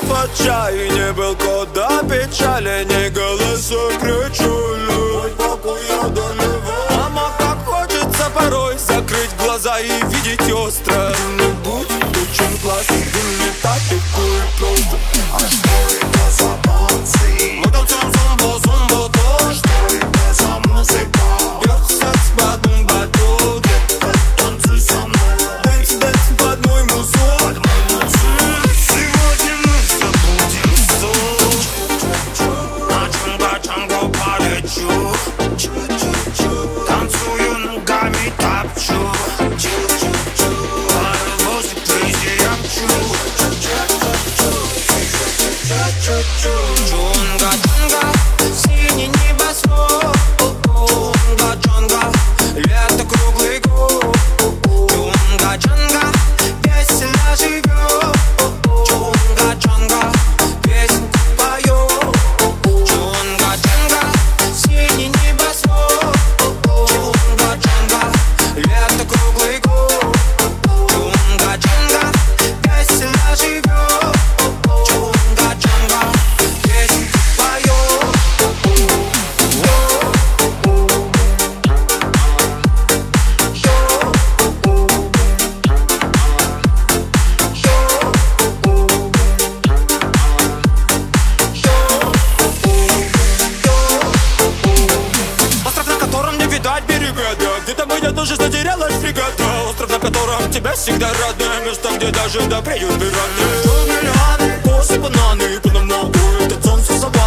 в отчаянии был кот до печали, не голосом кричали. Ой, какой я доливал. Мама, как хочется порой закрыть глаза и видеть остро. Ну будь очень классно, не так легко и просто. А что это за танцы? Мы танцуем зумбу, зумбу, то. Что это за музыка? Бьет секс под бумбаду. Детка, танцуй со мной. Дэнс, дэнс под мой музон. Под мой музон. Сегодня мы забудем сон. На чунга-чангу полечу. Танцую ногами, топчу. Паровозик везде я мчу. Чунга-чунга, синий небосвод. Чунга-чунга, лето круглый год. Чунга-чунга, весело живет. Чунга-чунга, песенку поет. Чунга-чунга, синий небосвод. Чунга-чунга, лето круглый год. Чунга-чунга, весело живет. Чунга-чунга, песенку поет. Остров, на котором не видать берега, да. Где-то моя душа затерялась бригада. Остров, на котором тебя всегда родное место, где даже да приют пираты. Миллионы, косы, бананы, по нам много. Этот сон все собой.